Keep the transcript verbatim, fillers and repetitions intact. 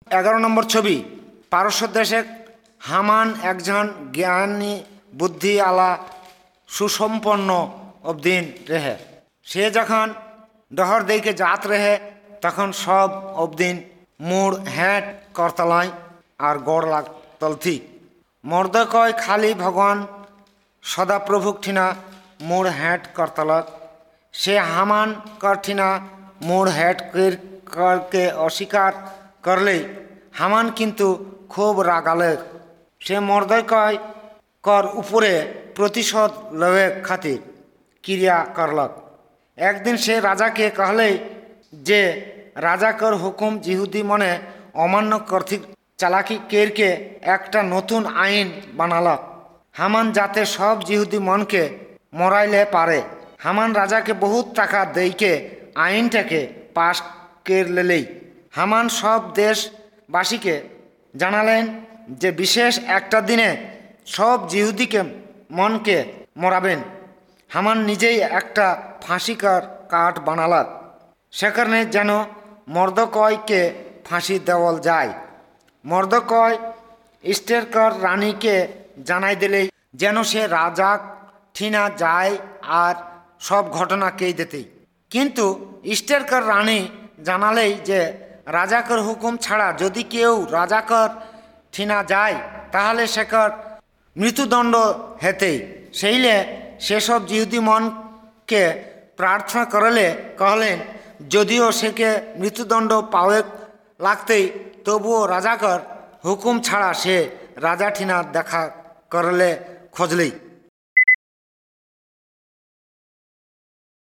এগারো নম্বর ছবি, পারস্য দেশে হামান একজন জ্ঞানী বুদ্ধি আলা সুসম্পন্ন অবদিন রেহে। সে যখন ডহর দিকে জাত রেহে তখন সব অবদিন মুড় হ্যাট করতলায় আর গড় লাগ তলথি। মর্দ কয় খালি ভগবান সদাপ্রভুক ঠিনা মুড় হ্যাট করতলক। সে হামান করঠিনা মুড় হ্যাট করকে অস্বীকার করলেই হামান কিন্তু খুব রাগালে। সে মর্দয় কয় কর উপরে প্রতিশোধ লবে খাতির ক্রিয়া করলক। একদিন সে রাজাকে कहले যে রাজাকর হুকুম জিহুদি মনে অমান্য কর্তৃক চালাকি কেরকে একটা নতুন আইন বানালক, হামান যাতে সব জিহুদি মনকে মরাইলে পারে। হামান রাজাকে বহুত টাকা দেইকে আইনটাকে পাশ করলেই হামান সব দেশবাসীকে জানালেন যে বিশেষ একটা দিনে সব জিহুদিকে মনকে মরাবেন। হামান নিজেই একটা ফাঁসিকার কাঠ বানালাক, সেখানে যেন মর্দকয়কে ফাঁসি দেওয়াল যায়। মর্দকয় ইস্টেরকর রানীকে জানাই দিলেই যেন সে রাজা ঠিনা যায় আর সব ঘটনাকেই দিতেই। কিন্তু ইস্টেরকর রানী জানালেই যে রাজাকর হুকুম ছাড়া যদি কেউ রাজাকর ঠিনা যায় তাহলে সেকর মৃত্যুদণ্ড হেতেই। সেইলে সেসব জিহুদি মনকে প্রার্থনা করলে कहलेন যদিও সেকে মৃত্যুদণ্ড পাওয়ে লাগতেই তবুও রাজাকর হুকুম ছাড়া সে রাজা ঠিনা দেখা করলে খোঁজলেই।